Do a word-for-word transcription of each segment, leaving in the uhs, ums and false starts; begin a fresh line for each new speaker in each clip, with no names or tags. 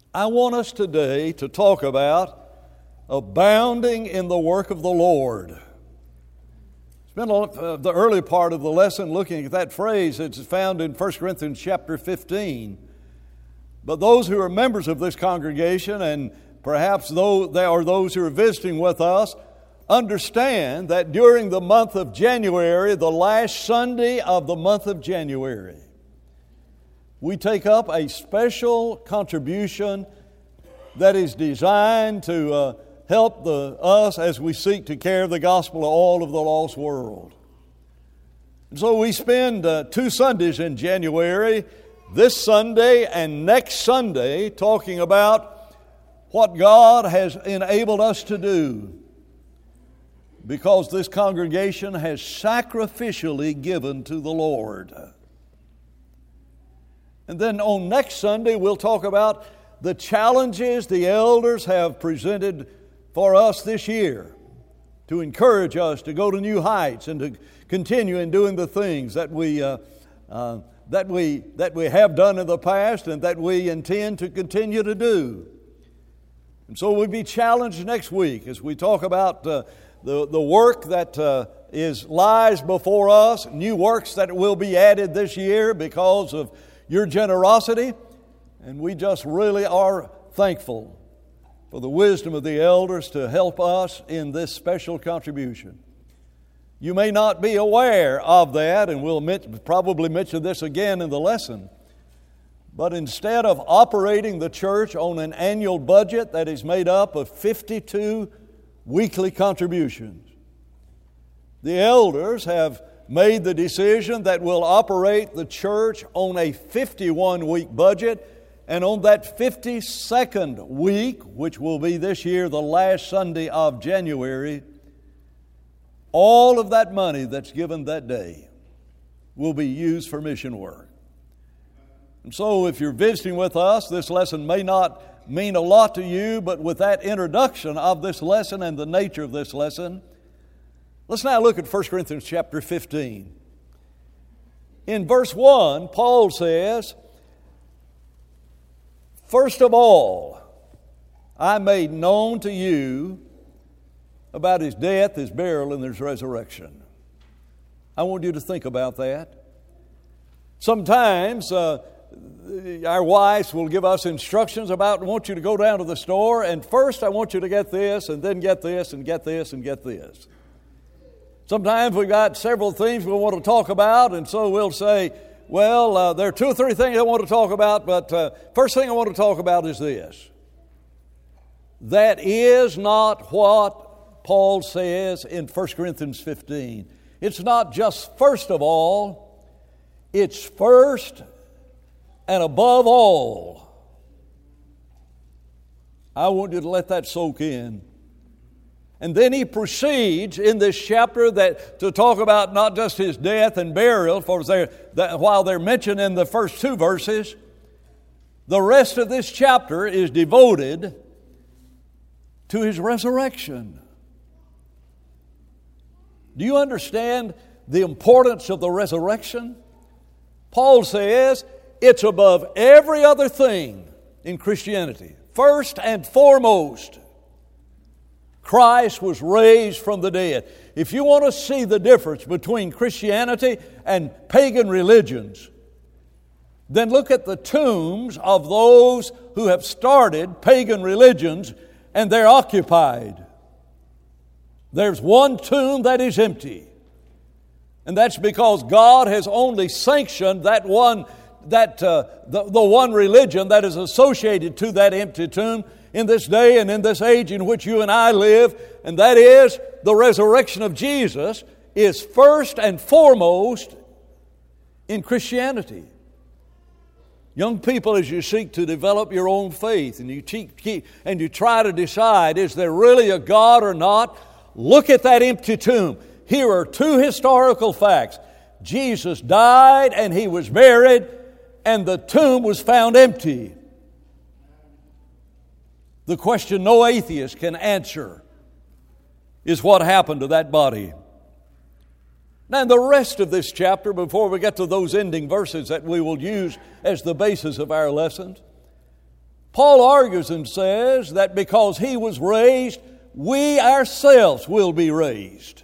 I want us today to talk about abounding in the work of the Lord. Spent uh, the early part of the lesson looking at that phrase. It's found in First Corinthians chapter fifteen. But those who are members of this congregation, and perhaps though there are those who are visiting with us, understand that during the month of January, the last Sunday of the month of January, we take up a special contribution that is designed to uh, help the, us as we seek to carry the gospel to all of the lost world. And so we spend uh, two Sundays in January, this Sunday and next Sunday, talking about what God has enabled us to do, because this congregation has sacrificially given to the Lord. And then on next Sunday, we'll talk about the challenges the elders have presented for us this year to encourage us to go to new heights and to continue in doing the things that we uh, uh, that we that we have done in the past and that we intend to continue to do. And so we'll be challenged next week as we talk about uh, the the work that uh, is lies before us, new works that will be added this year because of your generosity, and we just really are thankful for the wisdom of the elders to help us in this special contribution. You may not be aware of that, and we'll probably mention this again in the lesson, but instead of operating the church on an annual budget that is made up of fifty-two weekly contributions, the elders have made the decision that we'll operate the church on a fifty-one week budget, and on that fifty-second week, which will be this year the last Sunday of January, all of that money that's given that day will be used for mission work. And so if you're visiting with us, this lesson may not mean a lot to you, but with that introduction of this lesson and the nature of this lesson, let's now look at First Corinthians chapter fifteen. In verse one, Paul says, "First of all, I made known to you about His death, His burial, and His resurrection." I want you to think about that. Sometimes uh, our wives will give us instructions about, I want you to go down to the store, and first I want you to get this, and then get this, and get this, and get this. Sometimes we've got several things we want to talk about, and so we'll say, well, uh, there are two or three things I want to talk about, but uh, first thing I want to talk about is this. That is not what Paul says in First Corinthians fifteen. It's not just first of all, it's first and above all. I want you to let that soak in. And then he proceeds in this chapter that to talk about not just His death and burial, for they're, that while they're mentioned in the first two verses, the rest of this chapter is devoted to His resurrection. Do you understand the importance of the resurrection? Paul says it's above every other thing in Christianity. First and foremost, Christ was raised from the dead. If you want to see the difference between Christianity and pagan religions, then look at the tombs of those who have started pagan religions, and they're occupied. There's one tomb that is empty. And that's because God has only sanctioned that one, that uh, the, the one religion that is associated to that empty tomb in this day and in this age in which you and I live, and that is the resurrection of Jesus is first and foremost in Christianity. Young people, as you seek to develop your own faith and you keep, keep, and you try to decide, is there really a God or not? Look at that empty tomb. Here are two historical facts. Jesus died and He was buried, and the tomb was found empty. The question no atheist can answer is what happened to that body. Now, in the rest of this chapter, before we get to those ending verses that we will use as the basis of our lessons, Paul argues and says that because he was raised, we ourselves will be raised.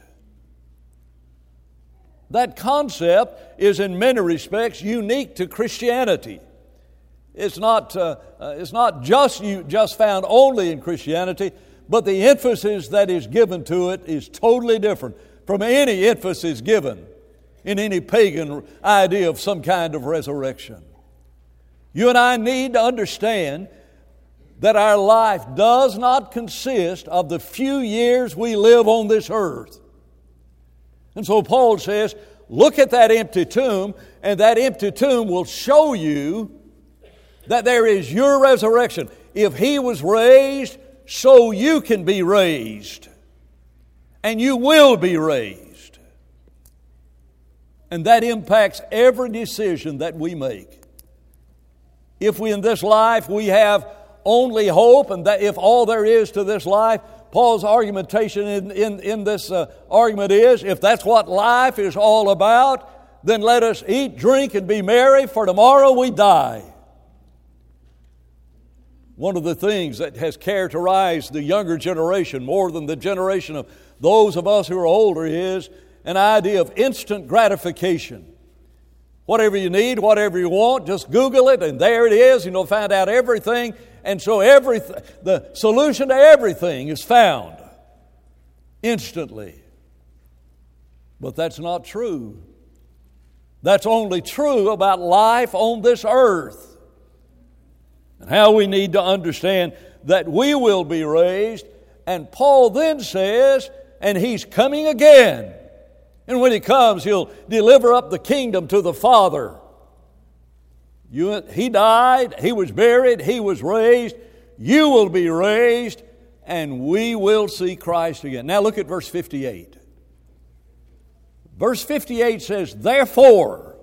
That concept is in many respects unique to Christianity. It's not, uh, uh, it's not just, you, just found only in Christianity, but the emphasis that is given to it is totally different from any emphasis given in any pagan idea of some kind of resurrection. You and I need to understand that our life does not consist of the few years we live on this earth. And so Paul says, look at that empty tomb, and that empty tomb will show you that there is your resurrection. If He was raised, so you can be raised. And you will be raised. And that impacts every decision that we make. If we in this life we have only hope, and that if all there is to this life, Paul's argumentation in, in, in this uh, argument is, if that's what life is all about, then let us eat, drink, and be merry, for tomorrow we die. One of the things that has characterized the younger generation more than the generation of those of us who are older is an idea of instant gratification. Whatever you need, whatever you want, just Google it, and there it is, and you'll find out everything. And so every, the solution to everything is found instantly. But that's not true. That's only true about life on this earth. And how we need to understand that we will be raised. And Paul then says, and He's coming again. And when He comes, He'll deliver up the kingdom to the Father. You, he died, He was buried, He was raised. You will be raised, and we will see Christ again. Now look at verse fifty-eight. Verse fifty-eight says, therefore.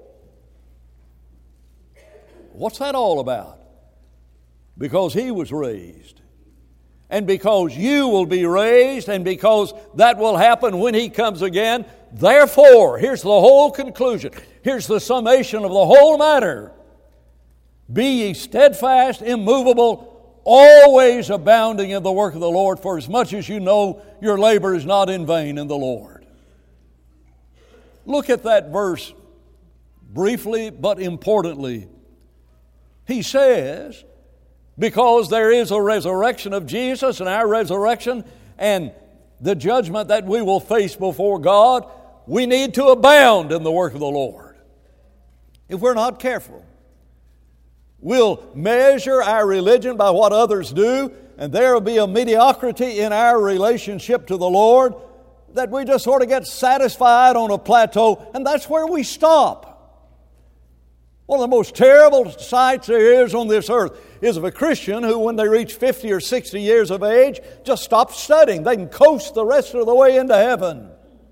What's that all about? Because He was raised. And because you will be raised, and because that will happen when He comes again, therefore, here's the whole conclusion. Here's the summation of the whole matter. Be ye steadfast, immovable, always abounding in the work of the Lord, for as much as you know your labor is not in vain in the Lord. Look at that verse briefly but importantly. He says, because there is a resurrection of Jesus and our resurrection and the judgment that we will face before God, we need to abound in the work of the Lord. If we're not careful, we'll measure our religion by what others do, and there will be a mediocrity in our relationship to the Lord that we just sort of get satisfied on a plateau, and that's where we stop. One of the most terrible sights there is on this earth is of a Christian who, when they reach fifty or sixty years of age, just stops studying. They can coast the rest of the way into heaven.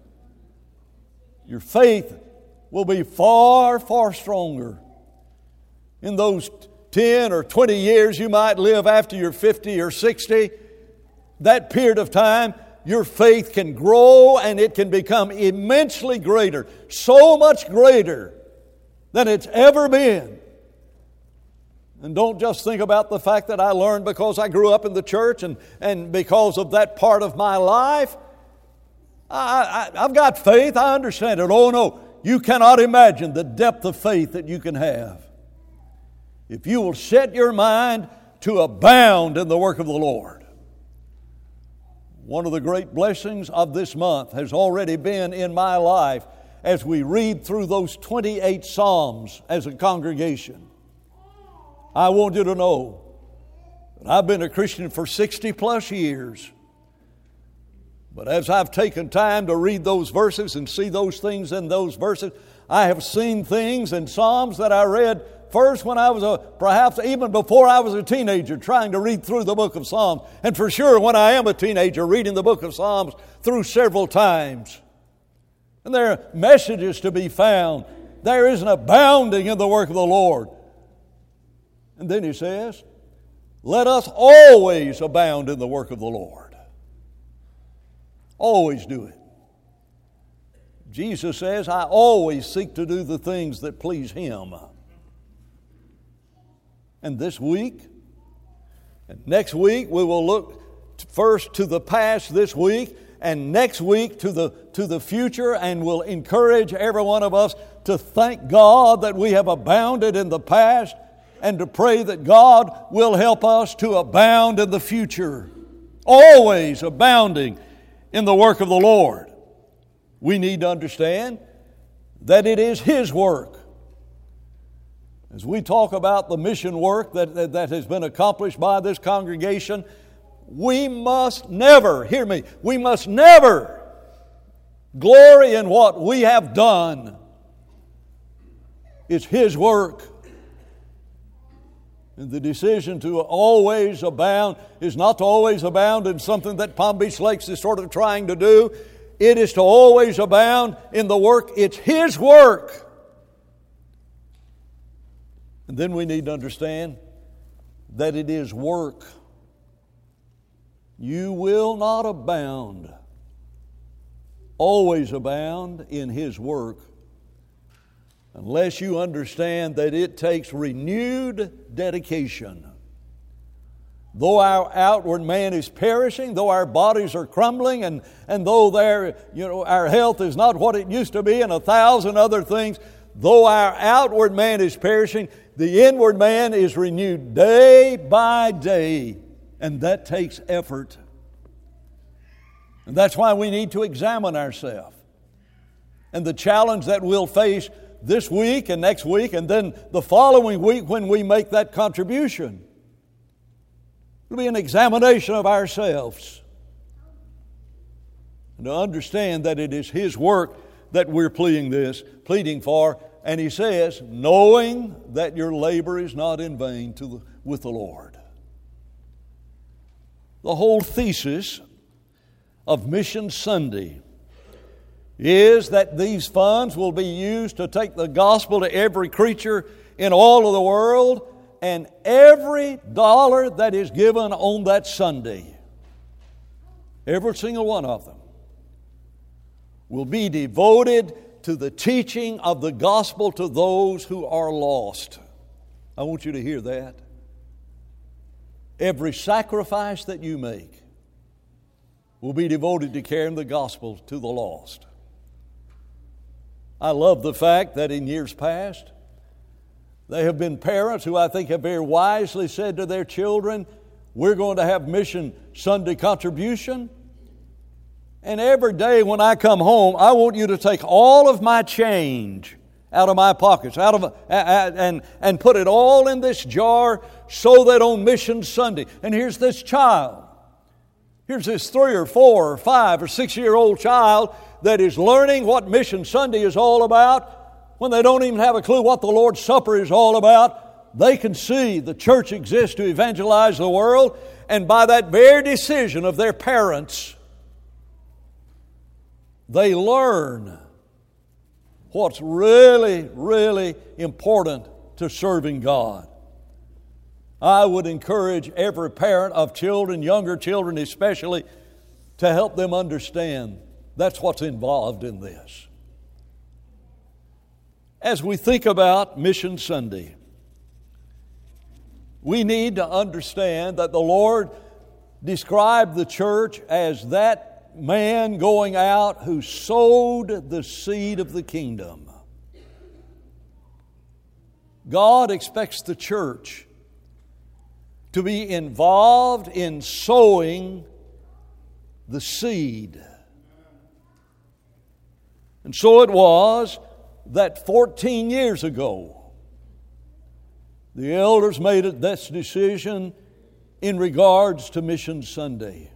Your faith will be far, far stronger in those ten or twenty years you might live after you're fifty or sixty. That period of time, your faith can grow and it can become immensely greater, so much greater than it's ever been. And don't just think about the fact that I learned because I grew up in the church and, and because of that part of my life. I, I, I've got faith, I understand it. Oh no, you cannot imagine the depth of faith that you can have if you will set your mind to abound in the work of the Lord. One of the great blessings of this month has already been in my life as we read through those twenty-eight Psalms as a congregation. I want you to know that I've been a Christian for sixty plus years. But as I've taken time to read those verses and see those things in those verses, I have seen things in Psalms that I read first when I was a, perhaps even before I was a teenager, trying to read through the book of Psalms. And for sure when I am a teenager, reading the book of Psalms through several times. And there are messages to be found. There is an abounding in the work of the Lord. And then he says, let us always abound in the work of the Lord. Always do it. Jesus says, I always seek to do the things that please Him. And this week, And next week we will look first to the past this week, and next week to the, to the future, and we'll encourage every one of us to thank God that we have abounded in the past, and to pray that God will help us to abound in the future, always abounding in the work of the Lord. We need to understand that it is His work. As we talk about the mission work that, that, that has been accomplished by this congregation, we must never, hear me, we must never glory in what we have done. It's His work. And the decision to always abound is not to always abound in something that Palm Beach Lakes is sort of trying to do. It is to always abound in the work. It's His work. And then we need to understand that it is work. You will not abound, always abound in His work, unless you understand that it takes renewed dedication. Though our outward man is perishing, though our bodies are crumbling, and, and though their, you know, our health is not what it used to be, and a thousand other things, though our outward man is perishing, the inward man is renewed day by day, and that takes effort. And that's why we need to examine ourselves. And the challenge that we'll face this week and next week, and then the following week when we make that contribution, it'll be an examination of ourselves. And to understand that it is His work that we're pleading this, pleading for. And He says, knowing that your labor is not in vain to the, with the Lord. The whole thesis of Mission Sunday is that these funds will be used to take the gospel to every creature in all of the world, and every dollar that is given on that Sunday, every single one of them, will be devoted to the teaching of the gospel to those who are lost. I want you to hear that. Every sacrifice that you make will be devoted to carrying the gospel to the lost. I love the fact that in years past, there have been parents who I think have very wisely said to their children, we're going to have Mission Sunday contribution. And every day when I come home, I want you to take all of my change out of my pockets, out of and, and put it all in this jar so that on Mission Sunday, and here's this child, here's this three or four or five or six-year-old child that is learning what Mission Sunday is all about. When they don't even have a clue what the Lord's Supper is all about, they can see the church exists to evangelize the world, and by that very decision of their parents, they learn what's really, really important to serving God. I would encourage every parent of children, younger children especially, to help them understand that's what's involved in this. As we think about Mission Sunday, we need to understand that the Lord described the church as that man going out who sowed the seed of the kingdom. God expects the church to be involved in sowing the seed. And so it was that fourteen years ago, the elders made this decision in regards to Mission Sunday.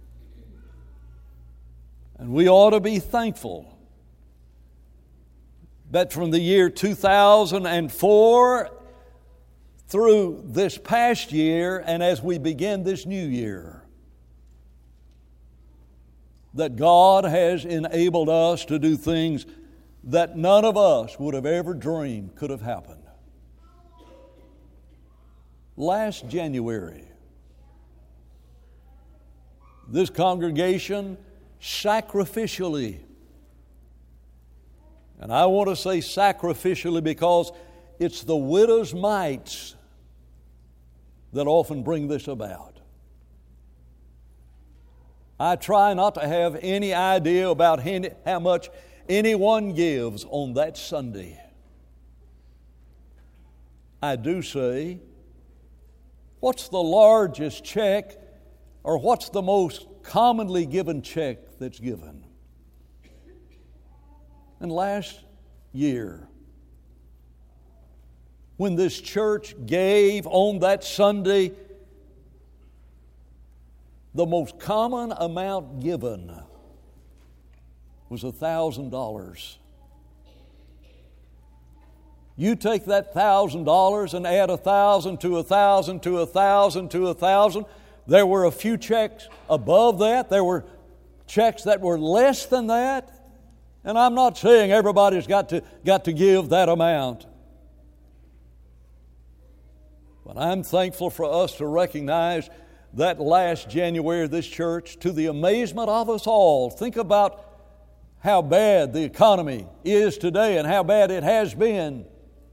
And we ought to be thankful that from the year two thousand four through this past year, and as we begin this new year, that God has enabled us to do things that none of us would have ever dreamed could have happened. Last January, this congregation sacrificially, and I want to say sacrificially because it's the widow's mites that often bring this about. I try not to have any idea about how much anyone gives on that Sunday. I do say, what's the largest check or what's the most commonly given check that's given? And last year, when this church gave on that Sunday, the most common amount given was one thousand dollars. You take that one thousand dollars and add one thousand to one thousand to one thousand to one thousand. There were a few checks above that. There were checks that were less than that. And I'm not saying everybody's got to, got to give that amount. But I'm thankful for us to recognize that last January, this church, to the amazement of us all, think about how bad the economy is today and how bad it has been.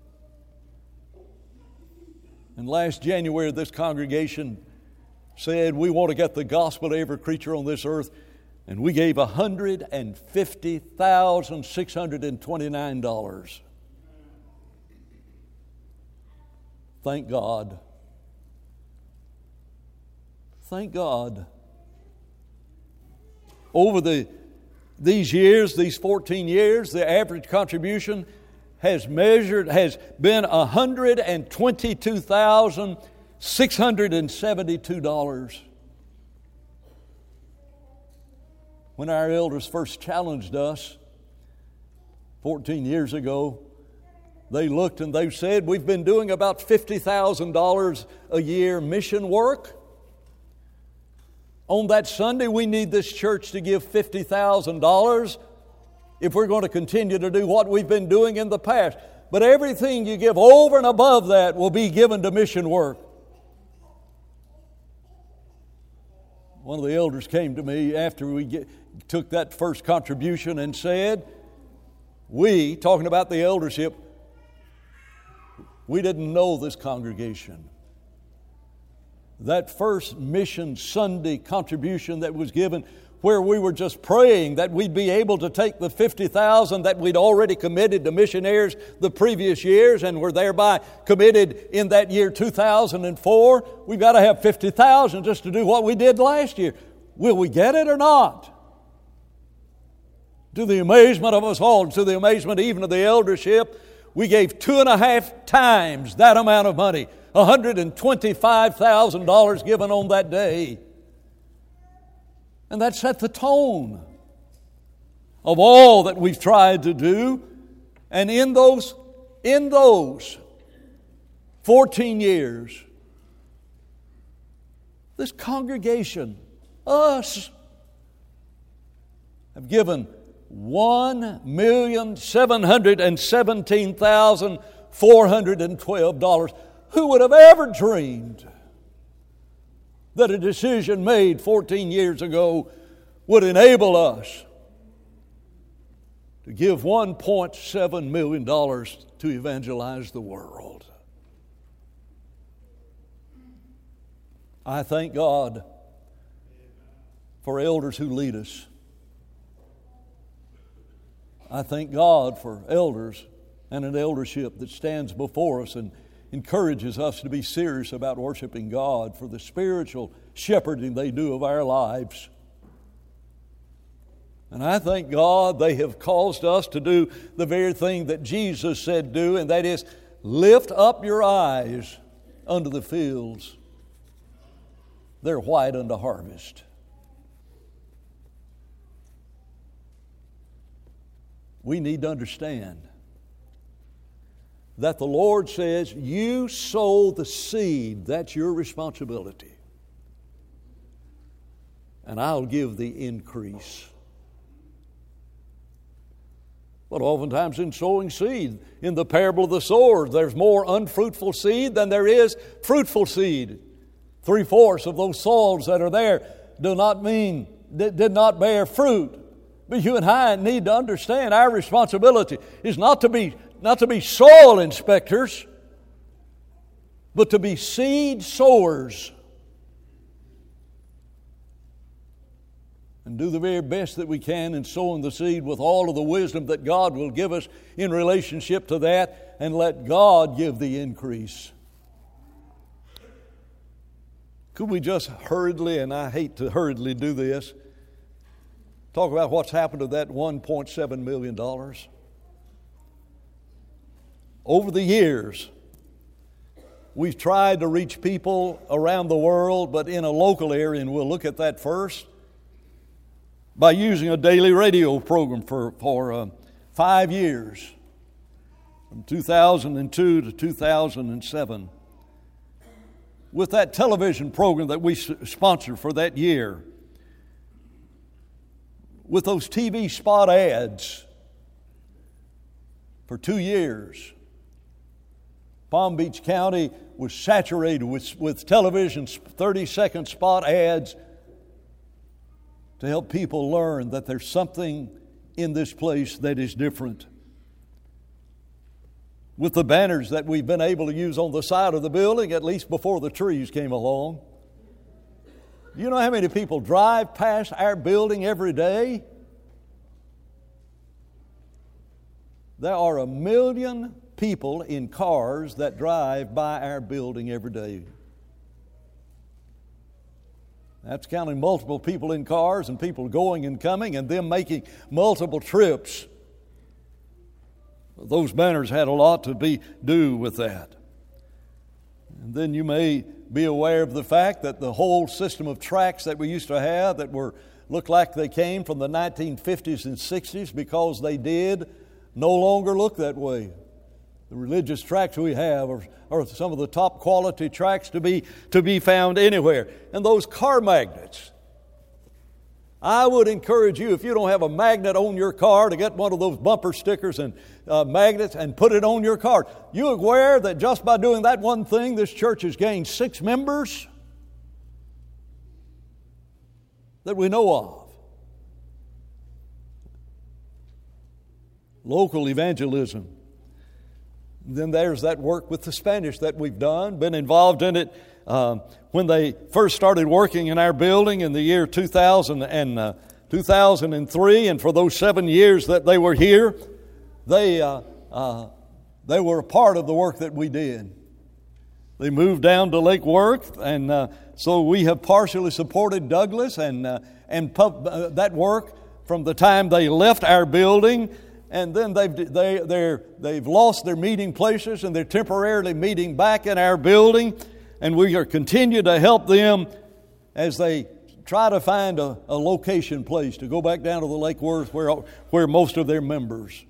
And last January, this congregation said, we want to get the gospel to every creature on this earth, and we gave one hundred fifty thousand six hundred twenty-nine dollars. Thank God. Thank God. Over the these years, these fourteen years, the average contribution has measured, has been one hundred twenty-two thousand six hundred seventy-two dollars. When our elders first challenged us fourteen years ago, they looked and they said, we've been doing about fifty thousand dollars a year mission work. On that Sunday, we need this church to give fifty thousand dollars if we're going to continue to do what we've been doing in the past. But everything you give over and above that will be given to mission work. One of the elders came to me after we get, took that first contribution and said, we, talking about the eldership, we didn't know this congregation. That first Mission Sunday contribution that was given, where we were just praying that we'd be able to take the fifty thousand that we'd already committed to missionaries the previous years and were thereby committed in that year two thousand four. We've got to have fifty thousand just to do what we did last year. Will we get it or not? To the amazement of us all, to the amazement even of the eldership, we gave two and a half times that amount of money. one hundred twenty-five thousand dollars given on that day. And that set the tone of all that we've tried to do. And in those, in those fourteen years, this congregation, us, have given one million seven hundred seventeen thousand four hundred twelve dollars. Who would have ever dreamed that a decision made fourteen years ago would enable us to give one point seven million dollars to evangelize the world? I thank God for elders who lead us. I thank God for elders and an eldership that stands before us and encourages us to be serious about worshiping God for the spiritual shepherding they do of our lives. And I thank God they have caused us to do the very thing that Jesus said do, and that is, lift up your eyes unto the fields. They're white unto harvest. We need to understand that the Lord says, you sow the seed, that's your responsibility, and I'll give the increase. But oftentimes in sowing seed, in the parable of the sower, there's more unfruitful seed than there is fruitful seed. Three-fourths of those soils that are there do not mean, did not bear fruit. But you and I need to understand our responsibility is not to be not to be soil inspectors. but to be seed sowers and do the very best that we can in sowing the seed with all of the wisdom that God will give us in relationship to that, and let God give the increase. Could we just hurriedly, and I hate to hurriedly do this, talk about what's happened to that one point seven million dollars? Over the years, we've tried to reach people around the world, but in a local area, and we'll look at that first, by using a daily radio program for, for uh, five years, from two thousand two to two thousand seven. With that television program that we sponsored for that year, with those T V spot ads for two years, Palm Beach County was saturated with, with television thirty-second spot ads to help people learn that there's something in this place that is different. With the banners that we've been able to use on the side of the building, at least before the trees came along. You know how many people drive past our building every day? There are a million people in cars that drive by our building every day. That's counting multiple people in cars and people going and coming and them making multiple trips. Those banners had a lot to be do with that. And then you may be aware of the fact that the whole system of tracks that we used to have that were looked like they came from the nineteen fifties and sixties, because they did, no longer look that way. The religious tracts we have are, are some of the top quality tracts to be, to be found anywhere. And those car magnets, I would encourage you, if you don't have a magnet on your car, to get one of those bumper stickers and uh, magnets and put it on your car. You aware that just by doing that one thing, this church has gained six members that we know of? Local evangelism. Then there's that work with the Spanish that we've done, been involved in it um, when they first started working in our building in the year two thousand and uh, two thousand three, and for those seven years that they were here, they uh, uh, they were a part of the work that we did. They moved down to Lake Worth, and uh, so we have partially supported Douglas and uh, and pub, uh, that work from the time they left our building. And then they've they they're they've lost their meeting places, and they're temporarily meeting back in our building, and we are continue to help them as they try to find a, a location place to go back down to the Lake Worth where where most of their members.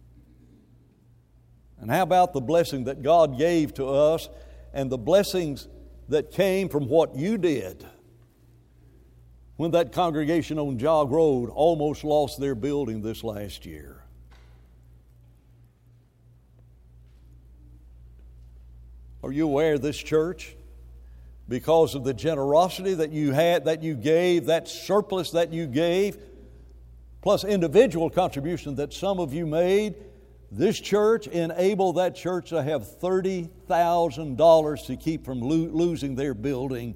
And how about the blessing that God gave to us, and the blessings that came from what you did when that congregation on Jog Road almost lost their building this last year? Are you aware of this church, because of the generosity that you had, that you gave, that surplus that you gave, plus individual contribution that some of you made, this church enabled that church to have thirty thousand dollars to keep from lo- losing their building.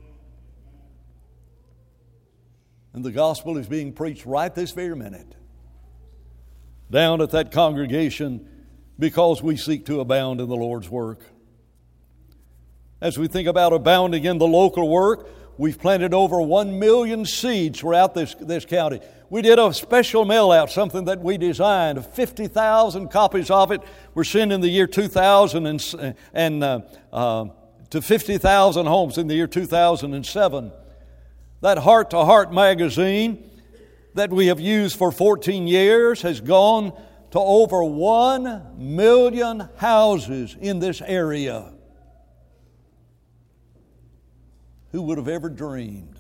And the gospel is being preached right this very minute down at that congregation, because we seek to abound in the Lord's work. As we think about abounding in the local work, we've planted over one million seeds throughout this, this county. We did a special mail out, something that we designed, fifty thousand copies of it. We're sending the year two thousand and, and uh, uh, to fifty thousand homes in the year two thousand seven. That Heart to Heart magazine that we have used for fourteen years has gone to over one million houses in this area. Who would have ever dreamed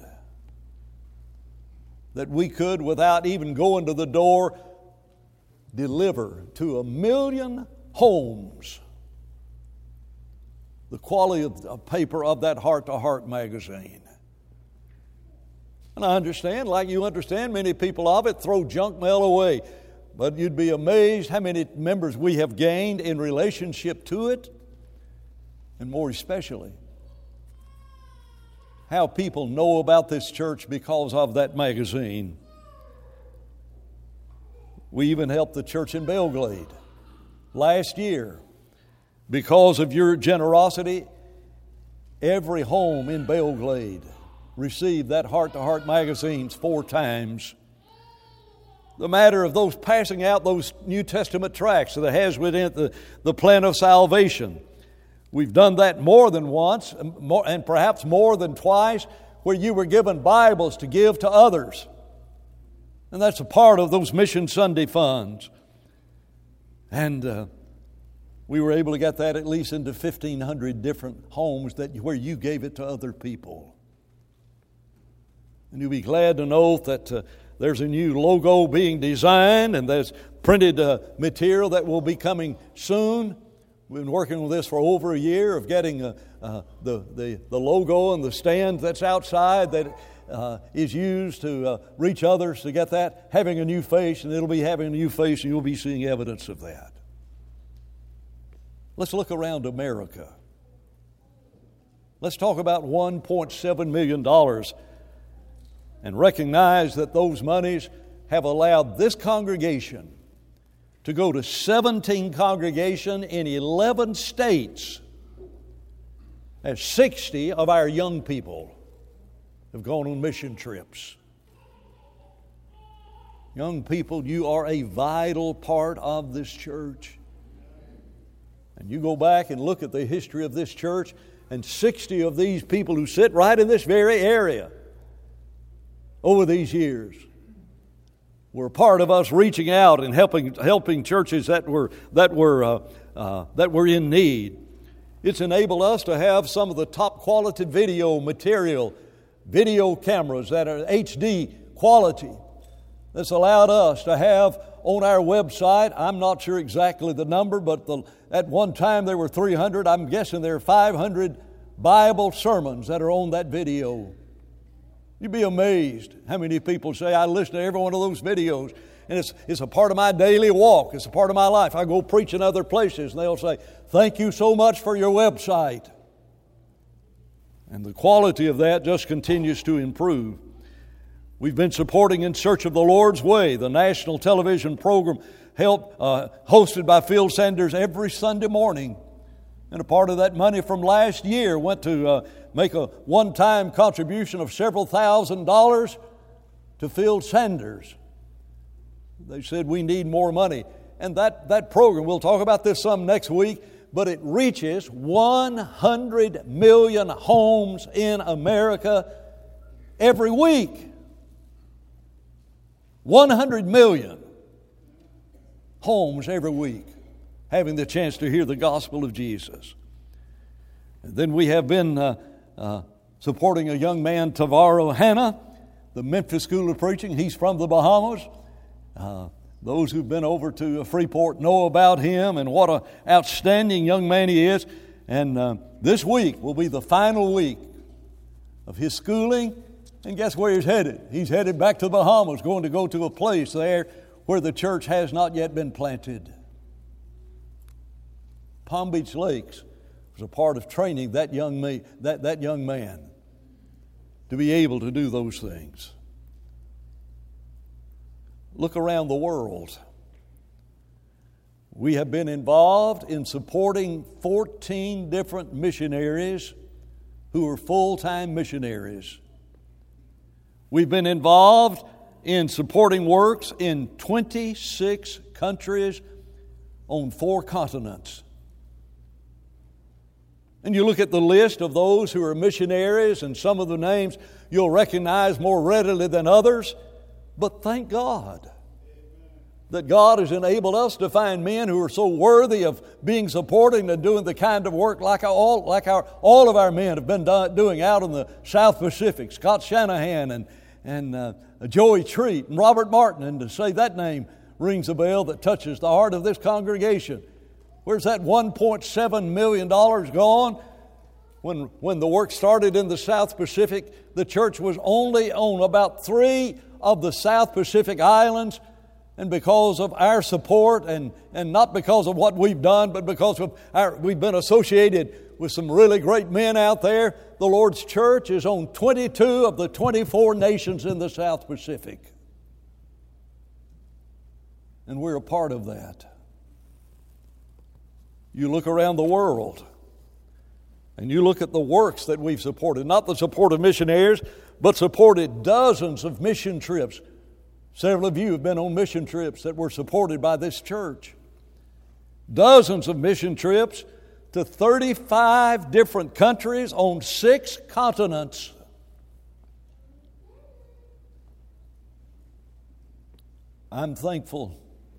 that we could, without even going to the door, deliver to a million homes the quality of paper of that Heart to Heart magazine? And I understand, like you understand, many people of it throw junk mail away. But you'd be amazed how many members we have gained in relationship to it. and more especially, how people know about this church because of that magazine. We even helped the church in Belgrade last year. Because of your generosity, every home in Belgrade received that Heart-to-Heart magazines four times. The matter of those passing out those New Testament tracts that has within it the, the plan of salvation. We've done that more than once, and perhaps more than twice, where you were given Bibles to give to others. And that's a part of those Mission Sunday funds. And uh, we were able to get that at least into fifteen hundred different homes that where you gave it to other people. And you'll be glad to know that uh, there's a new logo being designed, and there's printed uh, material that will be coming soon. We've been working with this for over a year of getting uh, uh, the, the, the logo and the stand that's outside that uh, is used to uh, reach others to get that, having a new face, and it'll be having a new face, and you'll be seeing evidence of that. Let's look around America. Let's talk about one point seven million dollars and recognize that those monies have allowed this congregation to go to seventeen congregations in eleven states, as sixty of our young people have gone on mission trips. Young people, you are a vital part of this church. And you go back and look at the history of this church, and sixty of these people who sit right in this very area over these years were part of us reaching out and helping helping churches that were that were uh, uh, that were in need. It's enabled us to have some of the top quality video material, video cameras that are H D quality. That's allowed us to have on our website. I'm not sure exactly the number, but the, at one time there were three hundred. I'm guessing there are five hundred Bible sermons that are on that video. You'd be amazed how many people say, I listen to every one of those videos, and it's, it's a part of my daily walk. It's a part of my life. I go preach in other places, and they'll say, thank you so much for your website. And the quality of that just continues to improve. We've been supporting In Search of the Lord's Way, the national television program helped, uh, hosted by Phil Sanders every Sunday morning. And a part of that money from last year went to uh, make a one-time contribution of several thousand dollars to Phil Sanders. They said, we need more money. And that, that program, we'll talk about this some next week, but it reaches one hundred million homes in America every week. one hundred million homes every week having the chance to hear the gospel of Jesus. And then we have been uh, uh, supporting a young man, Tavaro Hanna, the Memphis School of Preaching. He's from the Bahamas. Uh, those who've been over to Freeport know about him and what an outstanding young man he is. And uh, this week will be the final week of his schooling. And guess where he's headed? He's headed back to the Bahamas, going to go to a place there where the church has not yet been planted. Palm Beach Lakes was a part of training that young, me, that, that young man to be able to do those things. Look around the world. We have been involved in supporting fourteen different missionaries who are full-time missionaries. We've been involved in supporting works in twenty-six countries on four continents. And you look at the list of those who are missionaries, and some of the names you'll recognize more readily than others. But thank God that God has enabled us to find men who are so worthy of being supported and doing the kind of work like all, like our, all of our men have been do, doing out in the South Pacific. Scott Shanahan and, and uh, Joey Treat and Robert Martin. And to say that name rings a bell that touches the heart of this congregation. Where's that one point seven million dollars gone? When, when the work started in the South Pacific, the church was only on about three of the South Pacific islands. And because of our support, and, and not because of what we've done, but because of our, we've been associated with some really great men out there. The Lord's church is on twenty-two of the twenty-four nations in the South Pacific. And we're a part of that. You look around the world, and you look at the works that we've supported, not the support of missionaries, but supported dozens of mission trips. Several of you have been on mission trips that were supported by this church. Dozens of mission trips to thirty-five different countries on six continents. I'm thankful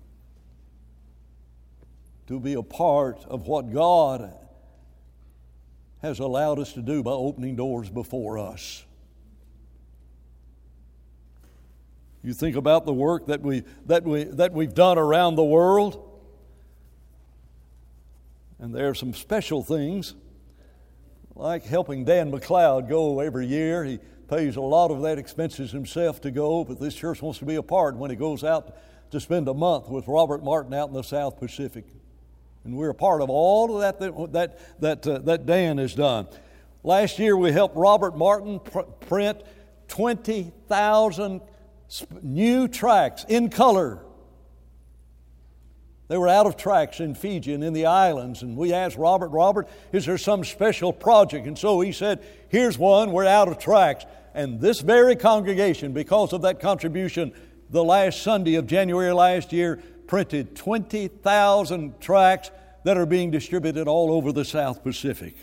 to be a part of what God has allowed us to do by opening doors before us. You think about the work that we that we that we've done around the world, and there are some special things, like helping Dan McLeod go every year. He pays a lot of that expenses himself to go, but this church wants to be a part when he goes out to spend a month with Robert Martin out in the South Pacific. And we're a part of all of that that that that, uh, that Dan has done. Last year we helped Robert Martin pr- print twenty thousand new tracts in color. They were out of tracts in Fiji and in the islands, and we asked Robert, Robert, is there some special project? And so he said, here's one, we're out of tracts. And this very congregation, because of that contribution, the last Sunday of January last year, printed twenty thousand tracts that are being distributed all over the South Pacific.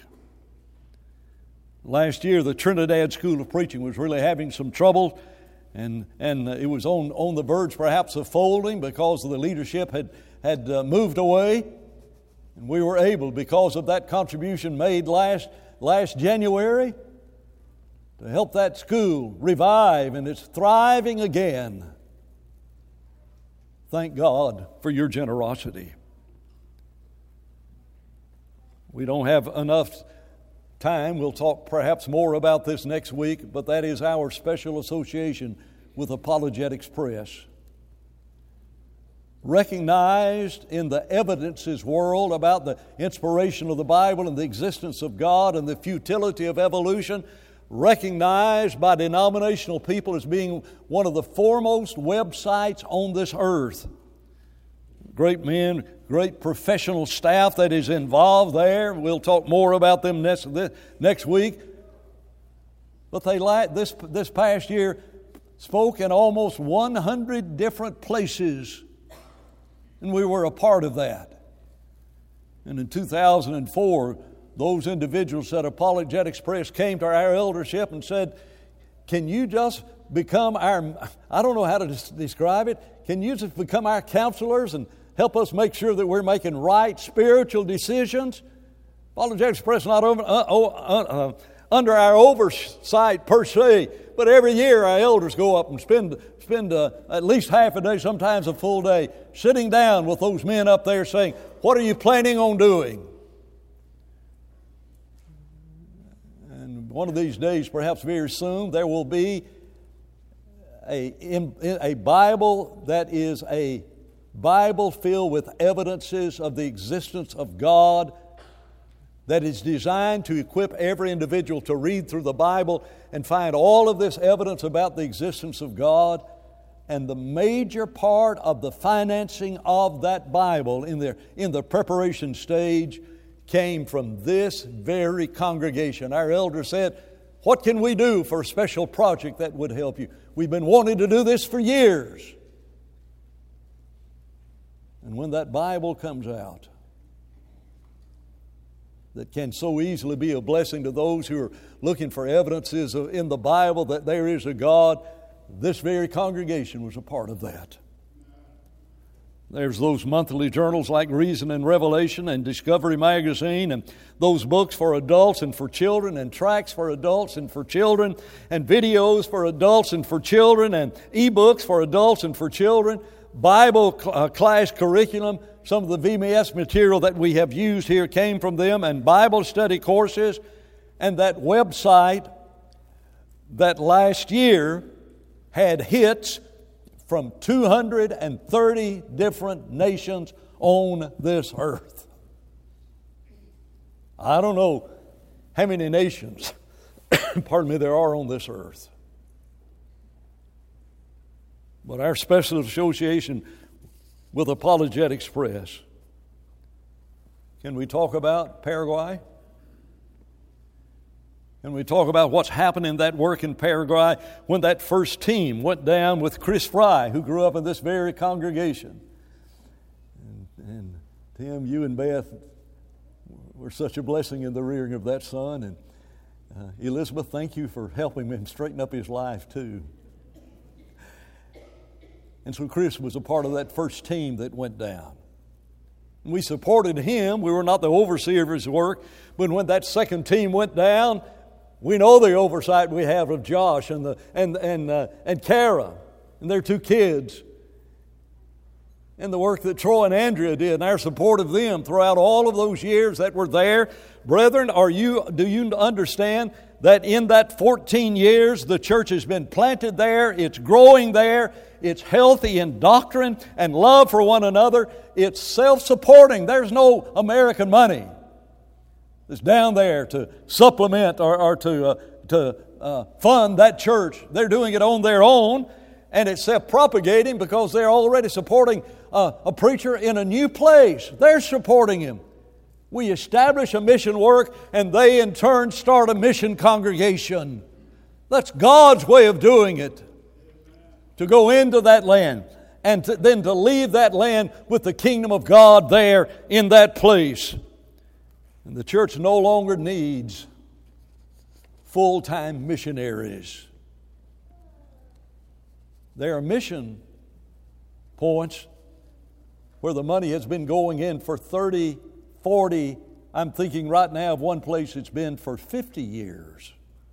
Last year, the Trinidad School of Preaching was really having some trouble, and, and it was on, on the verge perhaps of folding because the leadership had, had uh, moved away. And we were able, because of that contribution made last, last January, to help that school revive, and it's thriving again. Thank God for your generosity. We don't have enough time. We'll talk perhaps more about this next week, but that is our special association with Apologetics Press. Recognized in the evidences world about the inspiration of the Bible and the existence of God and the futility of evolution, recognized by denominational people as being one of the foremost websites on this earth. Great men, great professional staff that is involved there. We'll talk more about them next, next week. But they, this, this past year, spoke in almost one hundred different places, and we were a part of that. And in two thousand four, those individuals at Apologetics Press came to our eldership and said, can you just become our, I don't know how to describe it, can you just become our counselors and help us make sure that we're making right spiritual decisions? Apologetics Press is not over, uh, uh, uh, under our oversight per se, but every year our elders go up and spend, spend uh, at least half a day, sometimes a full day, sitting down with those men up there saying, what are you planning on doing? One of these days, perhaps very soon, there will be a, a Bible that is a Bible filled with evidences of the existence of God, that is designed to equip every individual to read through the Bible and find all of this evidence about the existence of God. And the major part of the financing of that Bible in the, in the preparation stage came from this very congregation. Our elder said, what can we do for a special project that would help you? We've been wanting to do this for years. And when that Bible comes out, that can so easily be a blessing to those who are looking for evidences in the Bible that there is a God, this very congregation was a part of that. There's those monthly journals like Reason and Revelation and Discovery Magazine, and those books for adults and for children, and tracts for adults and for children, and videos for adults and for children, and e-books for adults and for children, Bible cl- uh, class curriculum. Some of the V M S material that we have used here came from them, and Bible study courses, and that website that last year had hits from two hundred thirty different nations on this earth. I don't know how many nations, pardon me, there are on this earth. But our special association with Apologetics Press, can we talk about Paraguay? Can we talk about what's happened in that work in Paraguay when that first team went down with Chris Fry, who grew up in this very congregation? And, and Tim, you and Beth were such a blessing in the rearing of that son. And uh, Elizabeth, thank you for helping him straighten up his life too. And so Chris was a part of that first team that went down. We supported him. We were not the overseer of his work. But when that second team went down, we know the oversight we have of Josh and the and and uh, and Kara and their two kids, and the work that Troy and Andrea did, and our support of them throughout all of those years that were there. Brethren, are you do you understand that in that fourteen years the church has been planted there, it's growing there, it's healthy in doctrine and love for one another, it's self-supporting. There's no American money that's down there to supplement or, or to, uh, to uh, fund that church. They're doing it on their own, and it's self-propagating because they're already supporting uh, a preacher in a new place. They're supporting him. We establish a mission work, and they in turn start a mission congregation. That's God's way of doing it. To go into that land and to, then to leave that land with the kingdom of God there in that place. And the church no longer needs full-time missionaries. There are mission points where the money has been going in for thirty, forty, I'm thinking right now of one place it's been for fifty years.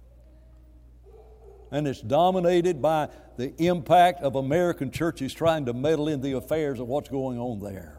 And it's dominated by the impact of American churches trying to meddle in the affairs of what's going on there.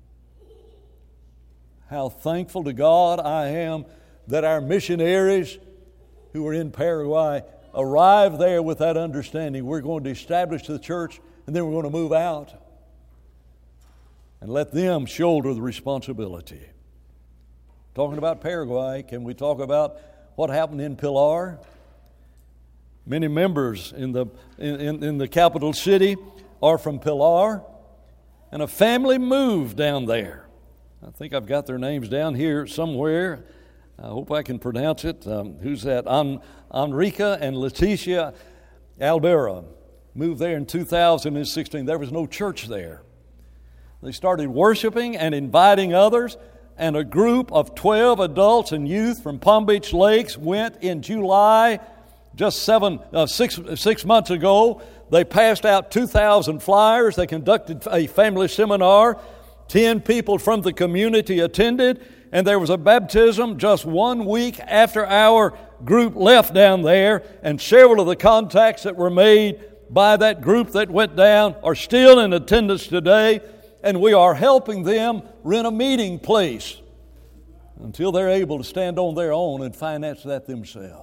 How thankful to God I am that our missionaries who are in Paraguay arrived there with that understanding. We're going to establish the church, and then we're going to move out and let them shoulder the responsibility. Talking about Paraguay, can we talk about what happened in Pilar? Many members in the in, in the capital city are from Pilar, and a family moved down there. I think I've got their names down here somewhere. I hope I can pronounce it. Um, who's that? An, Enrica and Leticia Albera moved there in two thousand sixteen. There was no church there. They started worshiping and inviting others, and a group of twelve adults and youth from Palm Beach Lakes went in July, just seven, uh, six, six months ago. They passed out two thousand flyers. They conducted a family seminar. Ten people from the community attended, and there was a baptism just one week after our group left down there, and several of the contacts that were made by that group that went down are still in attendance today, and we are helping them rent a meeting place until they're able to stand on their own and finance that themselves.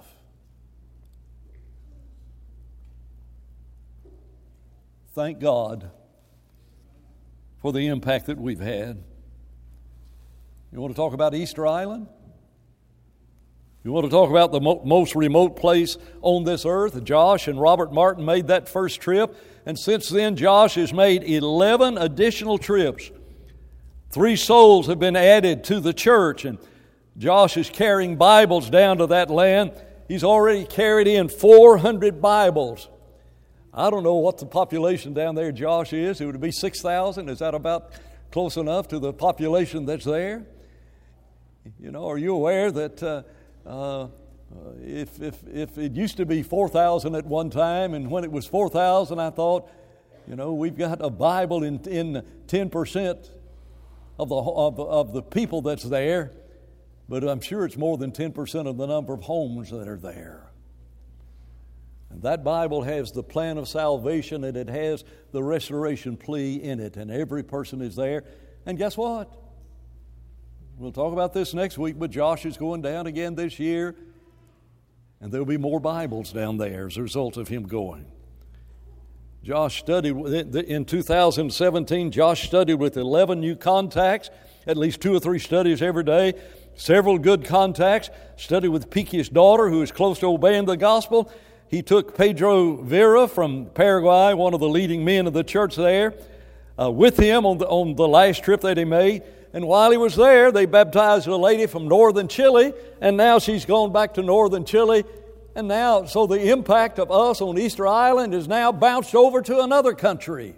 Thank God for the impact that we've had. You want to talk about Easter Island? You want to talk about the mo- most remote place on this earth? Josh and Robert Martin made that first trip, and since then Josh has made eleven additional trips. Three souls have been added to the church, and Josh is carrying Bibles down to that land. He's already carried in four hundred Bibles. I don't know what the population down there, Josh, is. It would be six thousand. Is that about close enough to the population that's there? You know, are you aware that uh, uh, if, if, if it used to be four thousand at one time, and when it was four thousand, I thought, you know, we've got a Bible in, in ten percent of the, of, of the people that's there, but I'm sure it's more than ten percent of the number of homes that are there. And that Bible has the plan of salvation, and it has the restoration plea in it, and every person is there. And guess what? We'll talk about this next week, but Josh is going down again this year, and there'll be more Bibles down there as a result of him going. Josh studied, in two thousand seventeen, Josh studied with eleven new contacts, at least two or three studies every day. several good contacts, studied with Pique's daughter, who is close to obeying the gospel. He took Pedro Vera from Paraguay, one of the leading men of the church there, uh, with him on the, on the last trip that he made. And while he was there, they baptized a lady from northern Chile, and now she's gone back to northern Chile. And now, so the impact of us on Easter Island is now bounced over to another country.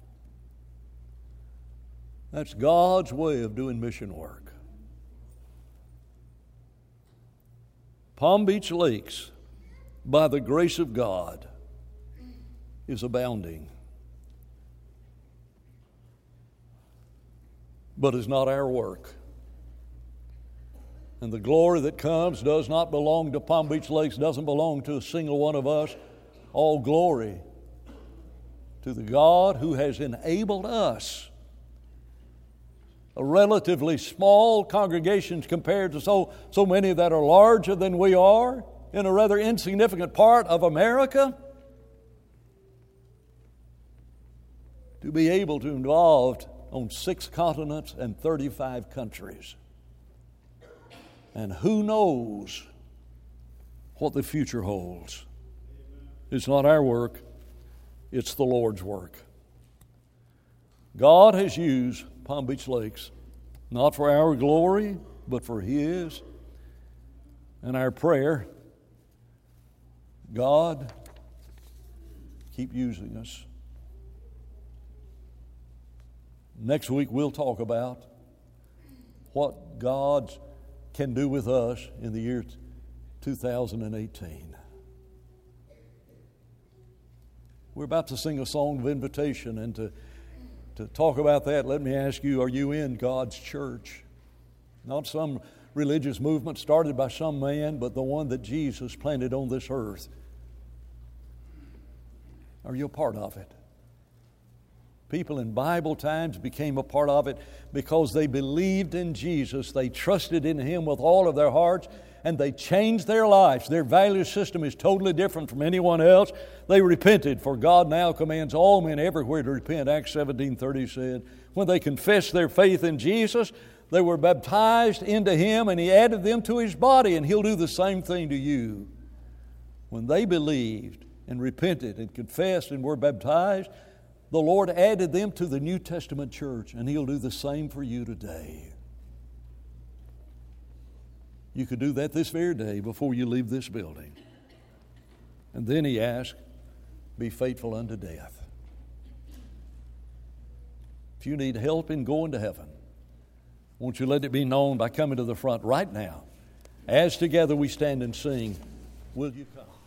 That's God's way of doing mission work. Palm Beach Lakes, by the grace of God, is abounding. But it's not our work. And the glory that comes does not belong to Palm Beach Lakes, doesn't belong to a single one of us. All glory to the God who has enabled us, a relatively small congregation compared to so, so many that are larger than we are in a rather insignificant part of America, to be able to involved on six continents and thirty-five countries. And who knows what the future holds. It's not our work, it's the Lord's work. God has used Palm Beach Lakes, not for our glory, but for His. And our prayer, God, keep using us. Next week we'll talk about what God can do with us in the year two thousand eighteen. We're about to sing a song of invitation, and to, to talk about that, let me ask you, are you in God's church? Not some religious movement started by some man, but the one that Jesus planted on this earth. Are you a part of it? People in Bible times became a part of it because they believed in Jesus. They trusted in Him with all of their hearts, and they changed their lives. Their value system is totally different from anyone else. They repented, for God now commands all men everywhere to repent. Acts seventeen thirty said, when they confessed their faith in Jesus, they were baptized into Him, and He added them to His body, and He'll do the same thing to you. When they believed and repented and confessed and were baptized, the Lord added them to the New Testament church, and He'll do the same for you today. You could do that this very day before you leave this building. And then He asked, be faithful unto death. If you need help in going to heaven, won't you let it be known by coming to the front right now? As together we stand and sing, will you come?